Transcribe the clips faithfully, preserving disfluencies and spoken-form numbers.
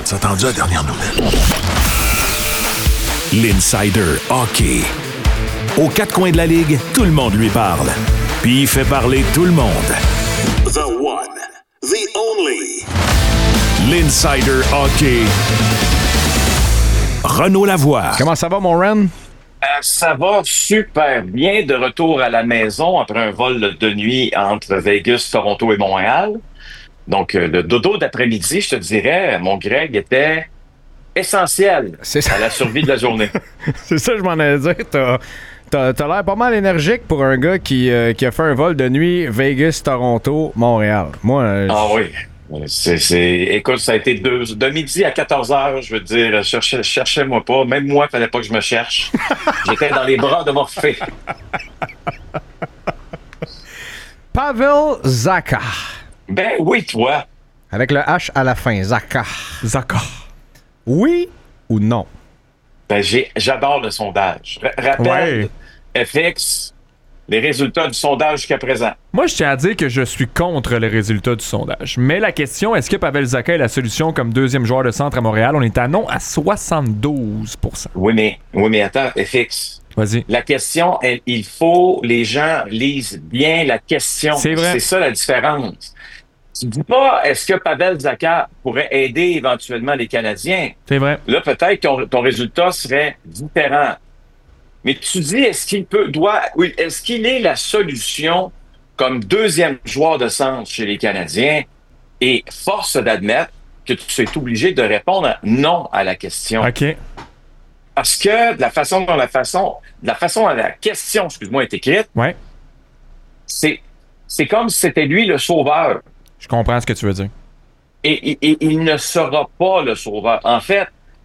T'as attendu la dernière nouvelle? L'Insider Hockey. Aux quatre coins de la Ligue, tout le monde lui parle. Puis il fait parler tout le monde. The one, the only. L'Insider Hockey. Renaud Lavoie. Comment ça va, mon Ren? Euh, ça va super bien. De retour à la maison après un vol de nuit entre Vegas, Toronto et Montréal. Donc, euh, le dodo d'après-midi, je te dirais, mon Greg, était essentiel à la survie de la journée. C'est ça, je m'en allais dire. T'as, t'as, t'as l'air pas mal énergique pour un gars qui, euh, qui a fait un vol de nuit Vegas, Toronto, Montréal. Moi, euh, Ah oui. C'est, c'est, écoute, ça a été deux, de midi à quatorze heures, je veux dire, cherchez, cherchez-moi pas. Même moi, il fallait pas que je me cherche. J'étais dans les bras de Morphée. Pavel Zacha. Ben oui, toi. Avec le H à la fin, Zacha. Zacha. Oui ou non? Ben j'ai, j'adore le sondage. R- rappelle, Ouais. F X, les résultats du sondage jusqu'à présent. Moi, je tiens à dire que je suis contre les résultats du sondage. Mais la question, est-ce que Pavel Zacha est la solution comme deuxième joueur de centre à Montréal? On est à non à soixante-douze pour cent. Oui, mais, oui, mais attends, F X. Vas-y. La question, elle, il faut, les gens lisent bien la question. C'est vrai. C'est ça la différence. Tu dis pas, est-ce que Pavel Zacha pourrait aider éventuellement les Canadiens? C'est vrai. Là, peut-être que ton, ton résultat serait différent. Mais tu dis, est-ce qu'il peut, doit, oui, est-ce qu'il est la solution comme deuxième joueur de centre chez les Canadiens? Et force d'admettre que tu es obligé de répondre non à la question. OK. Parce que de la façon dont la façon, de la façon dont la question, excuse-moi, est écrite, Ouais. c'est, c'est comme si c'était lui le sauveur. Je comprends ce que tu veux dire. Et, et- et il ne sera pas le sauveur. En fait,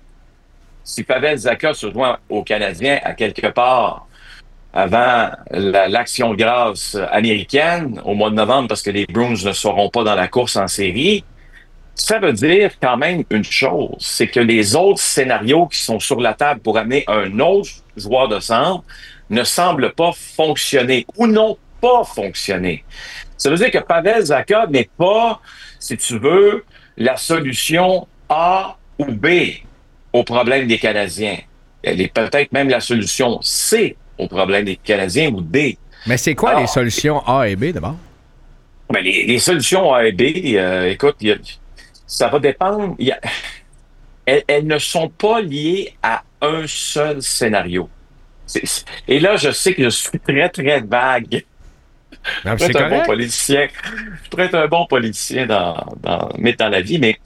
si Pavel Zacha se joint aux Canadiens à quelque part avant la- l'action de grâce américaine au mois de novembre, parce que les Bruins ne seront pas dans la course en série, ça veut dire quand même une chose, c'est que les autres scénarios qui sont sur la table pour amener un autre joueur de centre ne semblent pas fonctionner ou n'ont pas fonctionné. Ça veut dire que Pavel Zacha n'est pas, si tu veux, la solution A ou B au problème des Canadiens. Elle est peut-être même la solution C au problème des Canadiens ou D. Mais c'est quoi Alors, les solutions A et B d'abord? Ben, les, les solutions A et B, euh, écoute, il y a- ça va dépendre. Il y a- elles, elles ne sont pas liées à un seul scénario. C'est- c'est- et là, je sais que je suis très, très vague. Non, Je c'est pourrais être un bon correct. politicien. Je pourrais être un bon politicien dans, dans, mais dans la vie, mais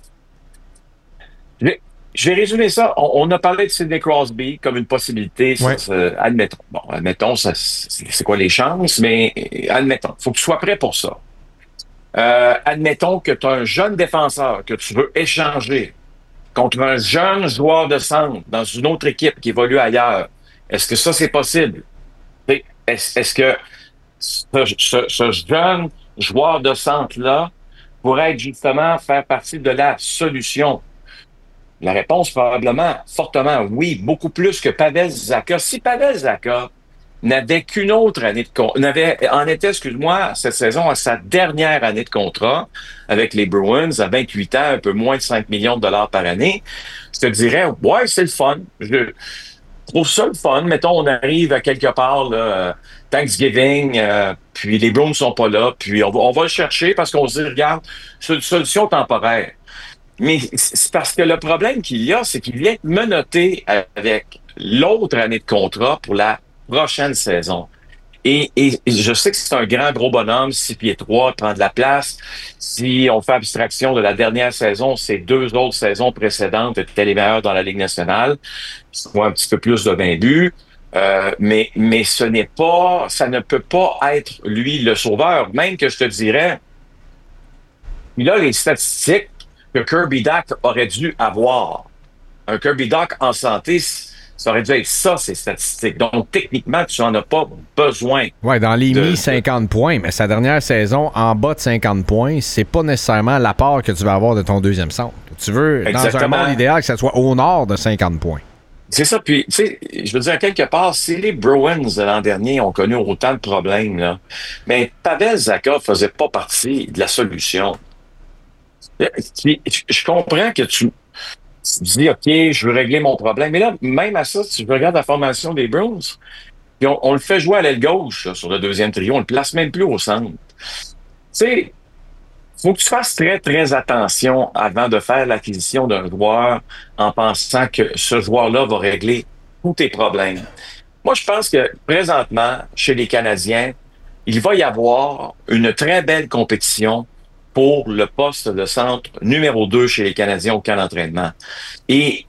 je vais, je vais résumer ça. On, on a parlé de Sidney Crosby comme une possibilité. Ça, Ouais. ça, admettons. Bon, admettons, ça, c'est c'est quoi les chances, mais euh, admettons. Il faut que tu sois prêt pour ça. Euh, admettons que tu as un jeune défenseur que tu veux échanger contre un jeune joueur de centre dans une autre équipe qui évolue ailleurs. Est-ce que ça, c'est possible? Et Est-ce, est-ce que ce, ce- ce jeune joueur de centre-là pourrait être justement faire partie de la solution? La réponse, probablement, fortement oui, beaucoup plus que Pavel Zacha. Si Pavel Zacha n'avait qu'une autre année de contrat, n'avait, en était, excuse-moi, cette saison à sa dernière année de contrat avec les Bruins à vingt-huit ans, un peu moins de cinq millions de dollars par année, je te dirais, ouais, c'est le fun. Je trouve ça le fun. Mettons, on arrive à quelque part, là, euh, Thanksgiving, euh, puis les Bruins sont pas là, puis on va, on va le chercher parce qu'on se dit, regarde, c'est une solution temporaire. Mais c'est parce que le problème qu'il y a, c'est qu'il vient menotté avec l'autre année de contrat pour la prochaine saison. Et, et je sais que c'est un grand gros bonhomme, six pieds trois, prend de la place. Si on fait abstraction de la dernière saison, ces deux autres saisons précédentes étaient les meilleures dans la Ligue nationale. Soit un petit peu plus de vingt buts. Euh, mais, mais ce n'est pas, ça ne peut pas être lui le sauveur. Même que je te dirais, il a les statistiques que Kirby Dach aurait dû avoir. Un Kirby Dach en santé, ça aurait dû être ça, ces statistiques. Donc, techniquement, tu n'en as pas besoin. Ouais, dans les de- mi cinquante points, mais sa dernière saison, en bas de cinquante points, c'est pas nécessairement l'apport que tu vas avoir de ton deuxième centre. Tu veux, dans un Exactement. monde idéal, que ça soit au nord de cinquante points. C'est ça. Puis, tu sais, je veux dire, quelque part, si les Bruins de l'an dernier ont connu autant de problèmes, là, mais Pavel Zacha faisait pas partie de la solution. Puis, Je je comprends que tu tu te dis, OK, je veux régler mon problème. Mais là, même à ça, si je regarde la formation des Bruins, puis on, on le fait jouer à l'aile gauche là, sur le deuxième trio, on le place même plus au centre. Tu sais, faut que tu fasses très, très attention avant de faire l'acquisition d'un joueur en pensant que ce joueur-là va régler tous tes problèmes. Moi, je pense que présentement, chez les Canadiens, il va y avoir une très belle compétition pour le poste de centre numéro deux chez les Canadiens au camp d'entraînement. Et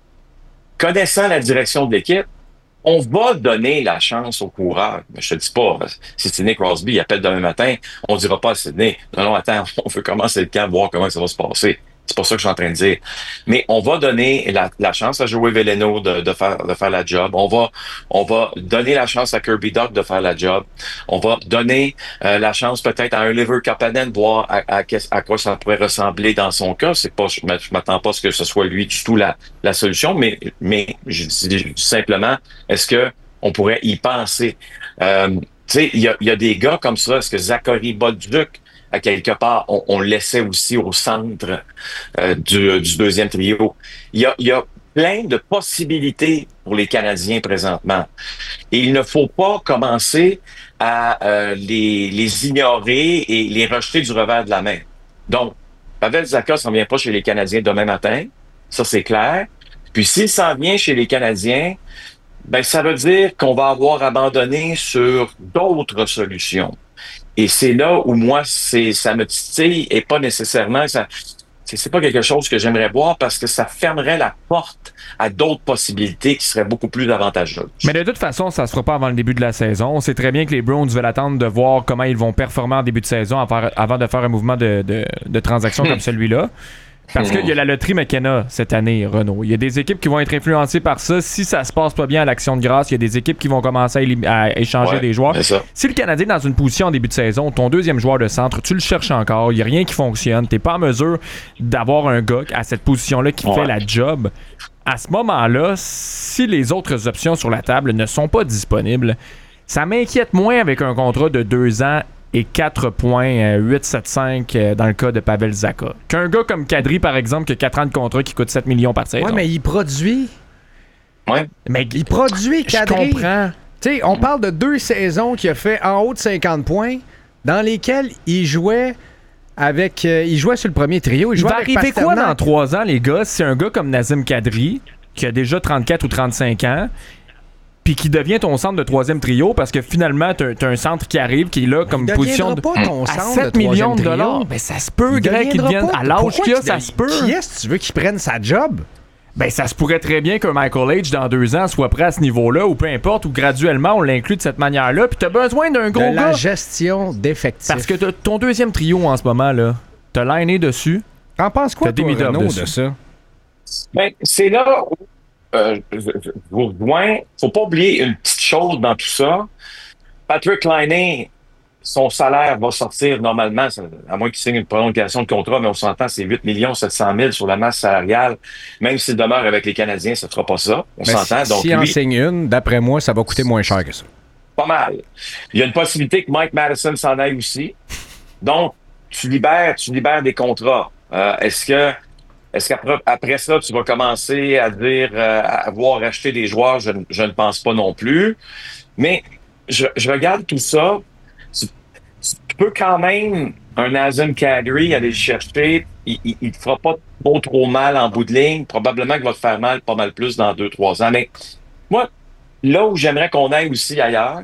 connaissant la direction de l'équipe, on va donner la chance au coureur. Mais je te dis pas, si Sidney Crosby il appelle demain matin, on dira pas à Sidney, non, non, attends, on veut commencer le camp, voir comment ça va se passer. C'est pas ça que je suis en train de dire. Mais on va donner la, la chance à Joey Veleno de, de faire de faire la job. On va on va donner la chance à Kirby Dach de faire la job. On va donner euh, la chance peut-être à un Oliver Kapanen de voir à, à, à quoi ça pourrait ressembler dans son cas. C'est pas, je m'attends pas à ce que ce soit lui du tout la, la solution, mais mais je dis simplement, est-ce que on pourrait y penser? Euh, tu sais, il y a, y a des gars comme ça. Est-ce que Zachary Bolduc, à quelque part, on, on le laissait aussi au centre euh, du, du deuxième trio. Il y a, il y a plein de possibilités pour les Canadiens présentement. Et il ne faut pas commencer à euh, les, les ignorer et les rejeter du revers de la main. Donc, Pavel Zacha s'en vient pas chez les Canadiens demain matin. Ça, c'est clair. Puis s'il s'en vient chez les Canadiens, ben ça veut dire qu'on va avoir abandonné sur d'autres solutions. Et c'est là où moi, c'est ça me titille et pas nécessairement, ça, c'est, c'est pas quelque chose que j'aimerais voir parce que ça fermerait la porte à d'autres possibilités qui seraient beaucoup plus avantageuses. Mais de toute façon, ça se fera pas avant le début de la saison. On sait très bien que les Browns veulent attendre de voir comment ils vont performer en début de saison avant de faire un mouvement de, de, de transaction hmm. comme celui-là. Parce qu'il y a la loterie McKenna cette année, Renaud. Il y a des équipes qui vont être influencées par ça. Si ça se passe pas bien à l'Action de grâce, il y a des équipes qui vont commencer à, élim- à échanger ouais, des joueurs. Si le Canadien est dans une position en début de saison, ton deuxième joueur de centre, tu le cherches encore, il n'y a rien qui fonctionne, tu n'es pas en mesure d'avoir un gars à cette position-là qui ouais. fait la job. À ce moment-là, si les autres options sur la table ne sont pas disponibles, ça m'inquiète moins avec un contrat de deux ans et quatre virgule huit sept cinq dans le cas de Pavel Zacha. Qu'un gars comme Kadri, par exemple, qui a quatre ans de contrat qui coûte sept millions par saison. Ouais, mais il produit. Ouais. Mais il produit, Kadri. Je comprends. Tu sais, on parle de deux saisons qu'il a fait en haut de cinquante points, dans lesquelles il jouait avec... Euh, il jouait sur le premier trio. Il, il jouait va avec arriver Pasternak. quoi dans trois ans, les gars, si un gars comme Nazem Kadri, qui a déjà trente-quatre ou trente-cinq ans, puis qui devient ton centre de troisième trio parce que finalement, t'as, t'as un centre qui arrive, qui est là comme il position de pas ton à centre sept de millions de trio. dollars. Ben ça se peut, il Greg, qu'il devienne pas. à l'âge Pourquoi qu'il a, qu'il ça de... se peut. Qui est-ce que tu veux qu'il prenne sa job? Ben ça se pourrait très bien qu'un Michael H dans deux ans soit prêt à ce niveau-là, ou peu importe, ou graduellement on l'inclut de cette manière-là, puis t'as besoin d'un gros de gars. La gestion d'effectifs. Parce que t'as ton deuxième trio en ce moment, là, t'as Lainé dessus. T'en penses quoi, toi, Renaud, de ça? Ben, c'est là où Euh, je, je, je vous rejoins. Faut pas oublier une petite chose dans tout ça. Patrick Laine, son salaire va sortir normalement, à moins qu'il signe une prolongation de contrat, mais on s'entend, c'est huit millions sept cent mille sur la masse salariale. Même s'il demeure avec les Canadiens, ça ne sera pas ça. On mais s'entend. Si, donc si lui, en signe une, d'après moi, ça va coûter moins cher que ça. Pas mal. Il y a une possibilité que Mike Madison s'en aille aussi. Donc, tu libères, tu libères des contrats. Euh, est-ce que Est-ce qu'après après ça, tu vas commencer à dire euh, à voir acheter des joueurs? Je, je ne pense pas non plus. Mais je, je regarde tout ça. Tu, tu peux quand même, un Nazem Kadri, aller le chercher. Il ne te fera pas trop, trop mal en bout de ligne. Probablement qu'il va te faire mal pas mal plus dans deux, trois ans. Mais moi, là où j'aimerais qu'on aille aussi ailleurs,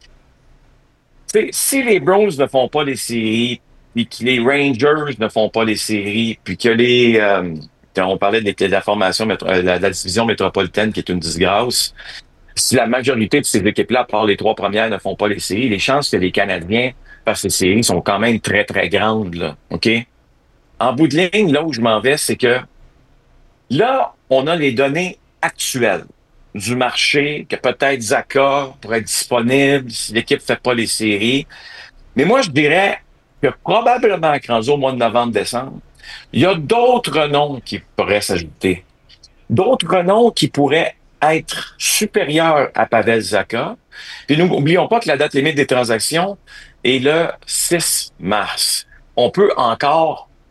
c'est si les Browns ne font pas les séries, puis que les Rangers ne font pas les séries, puis que les... Euh, on parlait de, de la formation, de la, de la division métropolitaine qui est une disgrâce. Si la majorité de ces équipes-là, à part les trois premières, ne font pas les séries, les chances que les Canadiens fassent les séries sont quand même très, très grandes, là. OK? En bout de ligne, là où je m'en vais, c'est que là, on a les données actuelles du marché, que peut-être Zacha pourrait être disponible si l'équipe ne fait pas les séries. Mais moi, je dirais que probablement rendu au mois de novembre-décembre, il y a d'autres noms qui pourraient s'ajouter. D'autres noms qui pourraient être supérieurs à Pavel Zacha. Puis nous, n'oublions pas que la date limite des transactions est le six mars. On peut encore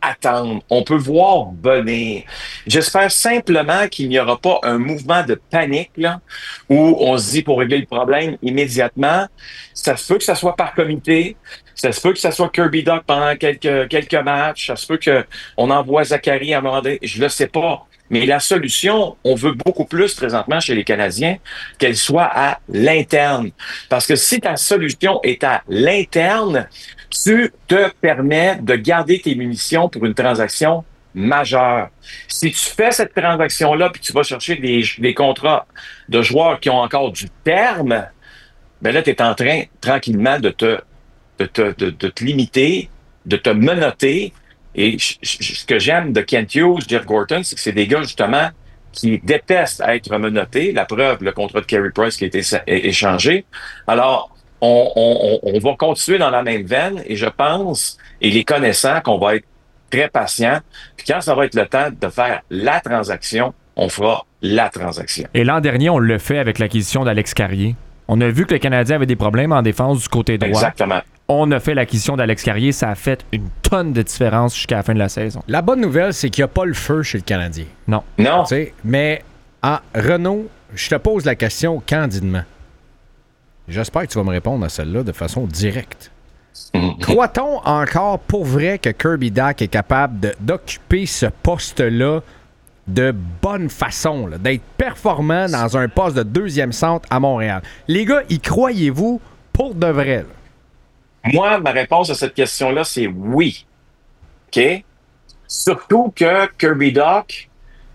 attendre. On peut voir venir. J'espère simplement qu'il n'y aura pas un mouvement de panique là, où on se dit pour régler le problème immédiatement. Ça se peut que ça soit par comité. Ça se peut que ça soit Kirby Dach pendant quelques, quelques matchs. Ça se peut qu'on envoie Zachary à un moment donné. Je le sais pas. Mais la solution, on veut beaucoup plus présentement chez les Canadiens qu'elle soit à l'interne. Parce que si ta solution est à l'interne, tu te permets de garder tes munitions pour une transaction majeure. Si tu fais cette transaction-là puis tu vas chercher des, des contrats de joueurs qui ont encore du terme, ben là, tu es en train tranquillement de te, de te, de, de te limiter, de te menotter. Et j- j- ce que j'aime de Kent Hughes, Jeff Gorton, c'est que c'est des gars, justement, qui détestent être menottés. La preuve, le contrat de Carey Price qui a été sa- é- échangé. Alors, on, on, on va continuer dans la même veine et je pense, et les connaissants, qu'on va être très patient. Puis quand ça va être le temps de faire la transaction, on fera la transaction. Et l'an dernier, on l'a fait avec l'acquisition d'Alex Carrier. On a vu que le Canadien avait des problèmes en défense du côté droit. Exactement. On a fait l'acquisition d'Alex Carrier. Ça a fait une tonne de différence jusqu'à la fin de la saison. La bonne nouvelle, c'est qu'il n'y a pas le feu chez le Canadien. Non. Non. Tu sais, mais ah, Renaud, je te pose la question candidement. J'espère que tu vas me répondre à celle-là de façon directe. Croit-on encore pour vrai que Kirby Dach est capable de- d'occuper ce poste-là de bonne façon, là, d'être performant dans un poste de deuxième centre à Montréal? Les gars, y croyez-vous pour de vrai? Là? Moi, ma réponse à cette question-là, c'est oui. OK? Surtout que Kirby Dach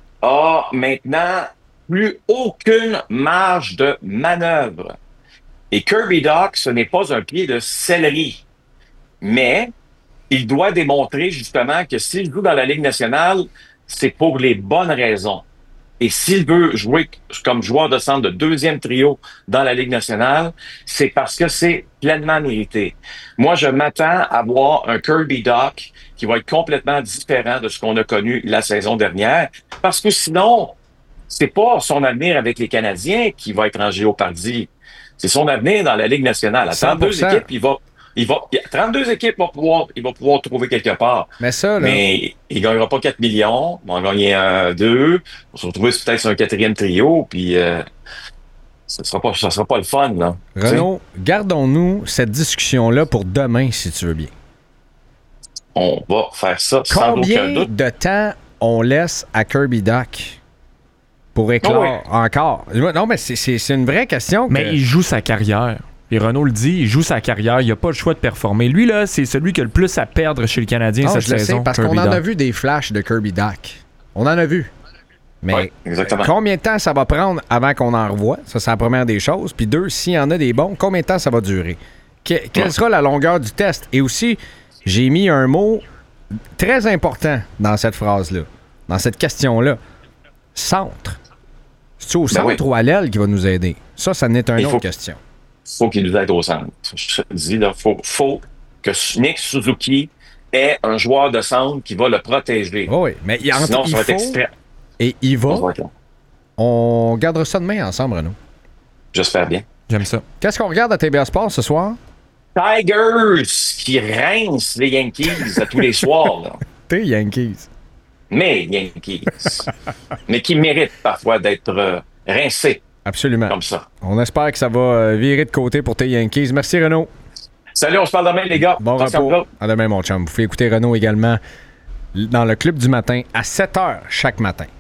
a maintenant plus aucune marge de manœuvre. Et Kirby Dach, ce n'est pas un pied de céleri. Mais il doit démontrer justement que s'il joue dans la Ligue nationale, c'est pour les bonnes raisons. Et s'il veut jouer comme joueur de centre de deuxième trio dans la Ligue nationale, c'est parce que c'est pleinement mérité. Moi, je m'attends à voir un Kirby Dach qui va être complètement différent de ce qu'on a connu la saison dernière. Parce que sinon, c'est pas son avenir avec les Canadiens qui va être en géopardie. C'est son avenir dans la Ligue nationale. À trente-deux cent pour cent. équipes, il va, il va, trente-deux équipes vont pouvoir, il va pouvoir trouver quelque part. Mais ça, là, Mais il gagnera pas quatre millions. Il va en gagner un, deux. On va se retrouver peut-être sur un quatrième trio. Puis, euh, ça sera pas, ça sera pas le fun, là. Renaud, gardons-nous cette discussion-là pour demain, si tu veux bien. On va faire ça sans aucun Combien doute. de temps on laisse à Kirby Dach pour éclore Ah oui. encore? Non, mais c'est, c'est, c'est une vraie question. que- Mais il joue sa carrière. Et Renaud le dit, il joue sa carrière. Il n'a pas le choix de performer. Lui, là, c'est celui qui a le plus à perdre chez le Canadien Non, cette je le saison. sais, parce Kirby qu'on en a Dach. vu des flashs de Kirby Dach. On en a vu. Mais Ouais, exactement. combien de temps ça va prendre avant qu'on en revoie? Ça, c'est la première des choses. Puis deux, s'il y en a des bons, combien de temps ça va durer? Que- quelle Ouais. sera la longueur du test? Et aussi, j'ai mis un mot très important dans cette phrase-là, dans cette question-là. Centre. C'est-tu au centre oui. ou à l'aile qui va nous aider? Ça, ça n'est une Il autre faut- question. Faut qu'il nous aide au centre. Je te dis, là, faut, faut que Nick Suzuki ait un joueur de centre qui va le protéger. Oh oui, mais il, entre- Sinon, il ça va être faut extrême. et il va. Ça va être long. On gardera ça demain ensemble, Renaud. J'espère bien. J'aime ça. Qu'est-ce qu'on regarde à T B A Sport ce soir? Tigers qui rincent les Yankees à tous les soirs. Là. T'es Yankees. Mais Yankees. Mais qui méritent parfois d'être euh, rincés Absolument. comme ça. On espère que ça va euh, virer de côté pour tes Yankees. Merci, Renaud. Salut, on se parle demain, les gars. Bon Attention repos. à vous. À demain, mon chum. Vous pouvez écouter Renaud également dans le Club du matin à sept heures chaque matin.